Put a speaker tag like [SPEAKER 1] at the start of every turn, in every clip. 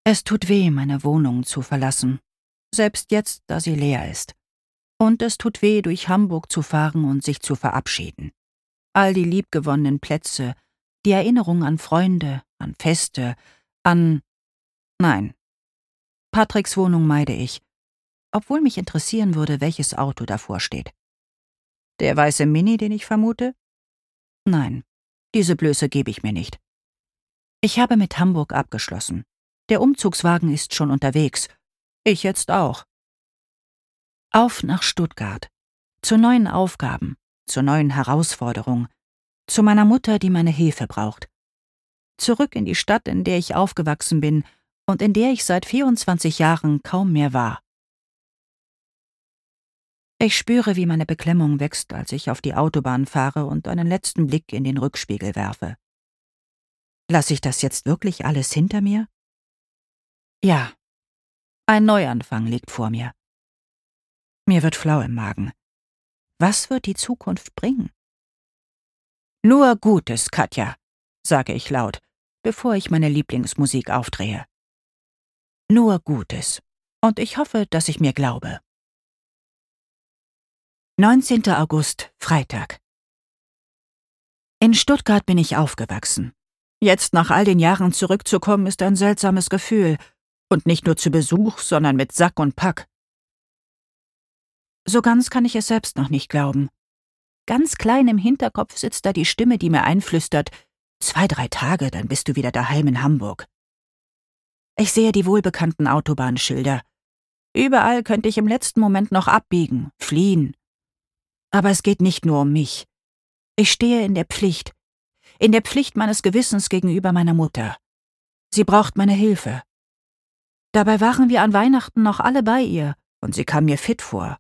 [SPEAKER 1] Es tut weh, meine Wohnung zu verlassen, selbst jetzt, da sie leer ist. Und es tut weh, durch Hamburg zu fahren und sich zu verabschieden. All die liebgewonnenen Plätze, die Erinnerung an Freunde, an Feste, an... Nein. Patricks Wohnung meide ich, obwohl mich interessieren würde, welches Auto davor steht. Der weiße Mini, den ich vermute? Nein, diese Blöße gebe ich mir nicht. Ich habe mit Hamburg abgeschlossen. Der Umzugswagen ist schon unterwegs. Ich jetzt auch. Auf nach Stuttgart. Zu neuen Aufgaben, zu neuen Herausforderungen, zu meiner Mutter, die meine Hilfe braucht. Zurück in die Stadt, in der ich aufgewachsen bin und in der ich seit 24 Jahren kaum mehr war. Ich spüre, wie meine Beklemmung wächst, als ich auf die Autobahn fahre und einen letzten Blick in den Rückspiegel werfe. Lasse ich das jetzt wirklich alles hinter mir? Ja, ein Neuanfang liegt vor mir. Mir wird flau im Magen. Was wird die Zukunft bringen? Nur Gutes, Katja, sage ich laut, bevor ich meine Lieblingsmusik aufdrehe. Nur Gutes. Und ich hoffe, dass ich mir glaube. 19. August, Freitag. In Stuttgart bin ich aufgewachsen. Jetzt nach all den Jahren zurückzukommen, ist ein seltsames Gefühl. Und nicht nur zu Besuch, sondern mit Sack und Pack. So ganz kann ich es selbst noch nicht glauben. Ganz klein im Hinterkopf sitzt da die Stimme, die mir einflüstert: 2, 3 Tage, dann bist du wieder daheim in Hamburg. Ich sehe die wohlbekannten Autobahnschilder. Überall könnte ich im letzten Moment noch abbiegen, fliehen. Aber es geht nicht nur um mich. Ich stehe in der Pflicht meines Gewissens gegenüber meiner Mutter. Sie braucht meine Hilfe. Dabei waren wir an Weihnachten noch alle bei ihr, und sie kam mir fit vor.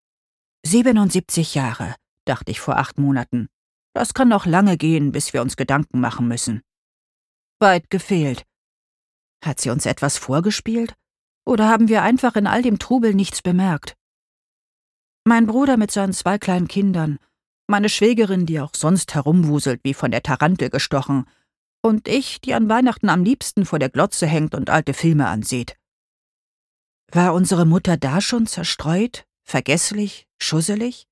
[SPEAKER 1] 77 Jahre, dachte ich vor 8 Monaten. Das kann noch lange gehen, bis wir uns Gedanken machen müssen. Weit gefehlt. Hat sie uns etwas vorgespielt? Oder haben wir einfach in all dem Trubel nichts bemerkt? Mein Bruder mit seinen 2 kleinen Kindern, meine Schwägerin, die auch sonst herumwuselt wie von der Tarantel gestochen, und ich, die an Weihnachten am liebsten vor der Glotze hängt und alte Filme ansieht. War unsere Mutter da schon zerstreut, vergesslich, schusselig?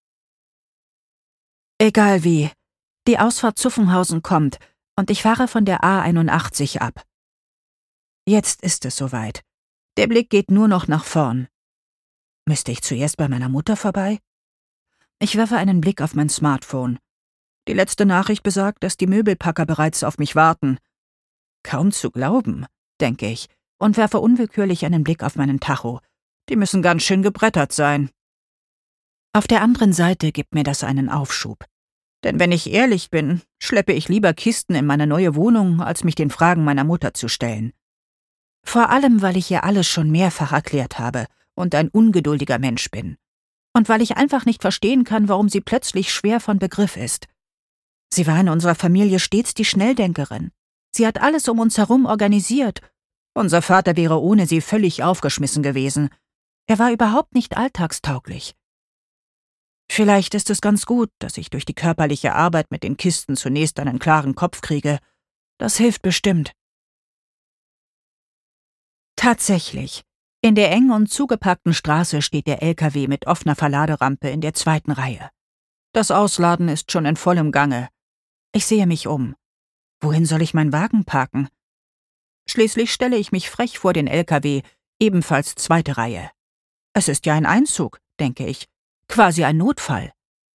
[SPEAKER 1] Egal wie, die Ausfahrt Zuffenhausen kommt und ich fahre von der A81 ab. Jetzt ist es soweit. Der Blick geht nur noch nach vorn. Müsste ich zuerst bei meiner Mutter vorbei? Ich werfe einen Blick auf mein Smartphone. Die letzte Nachricht besagt, dass die Möbelpacker bereits auf mich warten. Kaum zu glauben, denke ich, und werfe unwillkürlich einen Blick auf meinen Tacho. Die müssen ganz schön gebrettert sein. Auf der anderen Seite gibt mir das einen Aufschub. Denn wenn ich ehrlich bin, schleppe ich lieber Kisten in meine neue Wohnung, als mich den Fragen meiner Mutter zu stellen. Vor allem, weil ich ihr alles schon mehrfach erklärt habe und ein ungeduldiger Mensch bin. Und weil ich einfach nicht verstehen kann, warum sie plötzlich schwer von Begriff ist. Sie war in unserer Familie stets die Schnelldenkerin. Sie hat alles um uns herum organisiert. Unser Vater wäre ohne sie völlig aufgeschmissen gewesen. Er war überhaupt nicht alltagstauglich. Vielleicht ist es ganz gut, dass ich durch die körperliche Arbeit mit den Kisten zunächst einen klaren Kopf kriege. Das hilft bestimmt. Tatsächlich. In der eng und zugepackten Straße steht der LKW mit offener Verladerampe in der 2. Reihe. Das Ausladen ist schon in vollem Gange. Ich sehe mich um. Wohin soll ich meinen Wagen parken? Schließlich stelle ich mich frech vor den LKW, ebenfalls 2. Reihe. Es ist ja ein Einzug, denke ich. Quasi ein Notfall.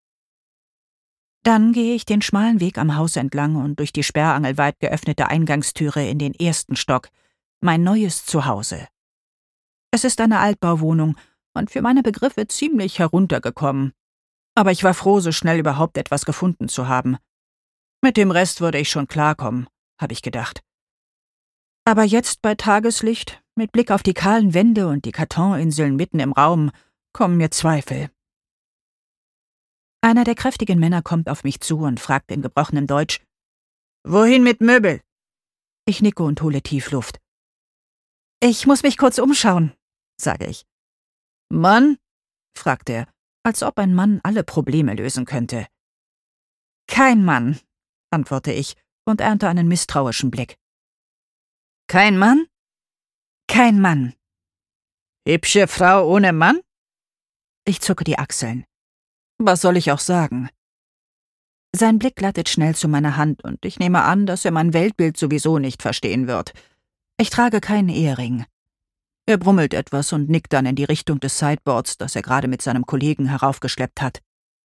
[SPEAKER 1] Dann gehe ich den schmalen Weg am Haus entlang und durch die sperrangelweit geöffnete Eingangstüre in den 1. Stock, mein neues Zuhause. Es ist eine Altbauwohnung und für meine Begriffe ziemlich heruntergekommen. Aber ich war froh, so schnell überhaupt etwas gefunden zu haben. Mit dem Rest würde ich schon klarkommen, habe ich gedacht. Aber jetzt bei Tageslicht, mit Blick auf die kahlen Wände und die Kartoninseln mitten im Raum, kommen mir Zweifel. Einer der kräftigen Männer kommt auf mich zu und fragt in gebrochenem Deutsch: »Wohin mit Möbel?« Ich nicke und hole tief Luft. »Ich muss mich kurz umschauen«, sage ich. »Mann?« fragt er, als ob ein Mann alle Probleme lösen könnte. »Kein Mann«, antworte ich und ernte einen misstrauischen Blick. »Kein Mann?« Kein Mann.
[SPEAKER 2] Hübsche Frau ohne Mann?
[SPEAKER 1] Ich zucke die Achseln. Was soll ich auch sagen? Sein Blick glattet schnell zu meiner Hand und ich nehme an, dass er mein Weltbild sowieso nicht verstehen wird. Ich trage keinen Ehering. Er brummelt etwas und nickt dann in die Richtung des Sideboards, das er gerade mit seinem Kollegen heraufgeschleppt hat.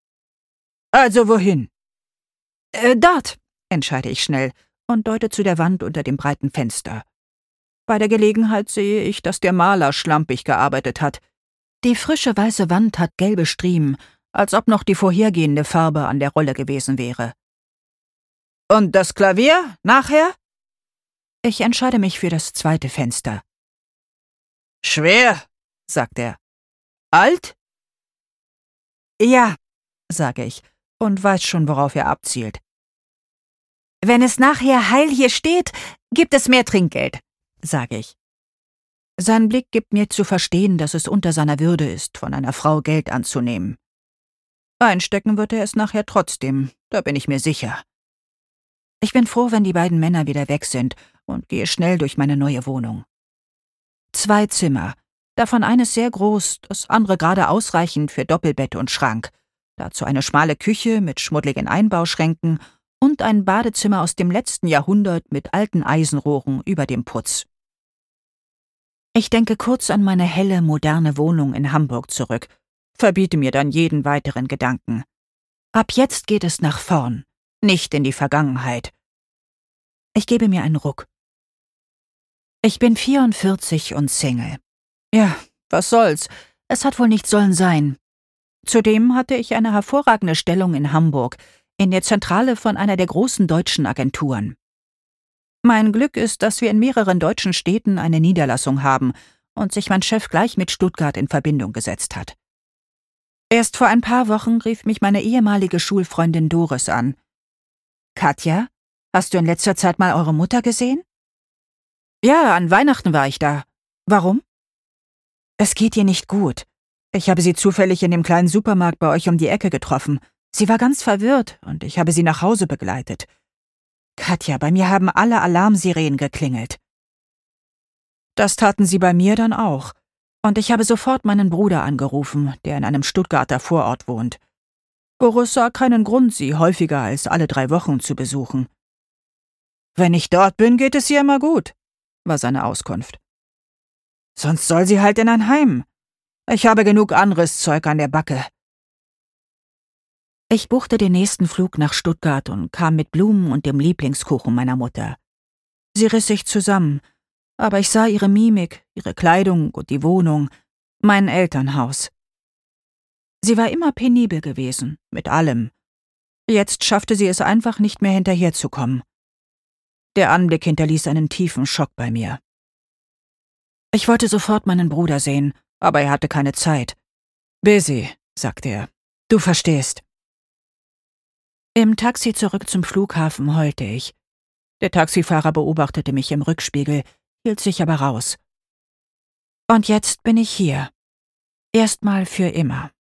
[SPEAKER 2] Also wohin?
[SPEAKER 1] Dort, entscheide ich schnell und deute zu der Wand unter dem breiten Fenster. Bei der Gelegenheit sehe ich, dass der Maler schlampig gearbeitet hat. Die frische weiße Wand hat gelbe Striemen, als ob noch die vorhergehende Farbe an der Rolle gewesen wäre.
[SPEAKER 2] Und das Klavier? Nachher?
[SPEAKER 1] Ich entscheide mich für das zweite Fenster.
[SPEAKER 2] Schwer, sagt er. Alt?
[SPEAKER 1] Ja, sage ich und weiß schon, worauf er abzielt. Wenn es nachher heil hier steht, gibt es mehr Trinkgeld, sage ich. Sein Blick gibt mir zu verstehen, dass es unter seiner Würde ist, von einer Frau Geld anzunehmen. Einstecken wird er es nachher trotzdem, da bin ich mir sicher. Ich bin froh, wenn die beiden Männer wieder weg sind und gehe schnell durch meine neue Wohnung. 2 Zimmer, davon eines sehr groß, das andere gerade ausreichend für Doppelbett und Schrank. Dazu eine schmale Küche mit schmuddeligen Einbauschränken und ein Badezimmer aus dem letzten Jahrhundert mit alten Eisenrohren über dem Putz. Ich denke kurz an meine helle, moderne Wohnung in Hamburg zurück, verbiete mir dann jeden weiteren Gedanken. Ab jetzt geht es nach vorn, nicht in die Vergangenheit. Ich gebe mir einen Ruck. Ich bin 44 und Single. Ja, was soll's, es hat wohl nicht sollen sein. Zudem hatte ich eine hervorragende Stellung in Hamburg, in der Zentrale von einer der großen deutschen Agenturen. Mein Glück ist, dass wir in mehreren deutschen Städten eine Niederlassung haben und sich mein Chef gleich mit Stuttgart in Verbindung gesetzt hat. Erst vor ein paar Wochen rief mich meine ehemalige Schulfreundin Doris an. »Katja, hast du in letzter Zeit mal eure Mutter gesehen?« »Ja, an Weihnachten war ich da. Warum?« »Es geht ihr nicht gut. Ich habe sie zufällig in dem kleinen Supermarkt bei euch um die Ecke getroffen. Sie war ganz verwirrt und ich habe sie nach Hause begleitet. Katja, bei mir haben alle Alarmsirenen geklingelt.« Das taten sie bei mir dann auch. Und ich habe sofort meinen Bruder angerufen, der in einem Stuttgarter Vorort wohnt. Boris sah keinen Grund, sie häufiger als alle 3 Wochen zu besuchen. »Wenn ich dort bin, geht es ihr immer gut«, war seine Auskunft. »Sonst soll sie halt in ein Heim. Ich habe genug anderes Zeug an der Backe.« Ich buchte den nächsten Flug nach Stuttgart und kam mit Blumen und dem Lieblingskuchen meiner Mutter. Sie riss sich zusammen, aber ich sah ihre Mimik, ihre Kleidung und die Wohnung, mein Elternhaus. Sie war immer penibel gewesen, mit allem. Jetzt schaffte sie es einfach nicht mehr hinterherzukommen. Der Anblick hinterließ einen tiefen Schock bei mir. Ich wollte sofort meinen Bruder sehen, aber er hatte keine Zeit. »Busy«, sagte er. »Du verstehst.« Im Taxi zurück zum Flughafen heulte ich. Der Taxifahrer beobachtete mich im Rückspiegel, hielt sich aber raus. Und jetzt bin ich hier. Erstmal für immer.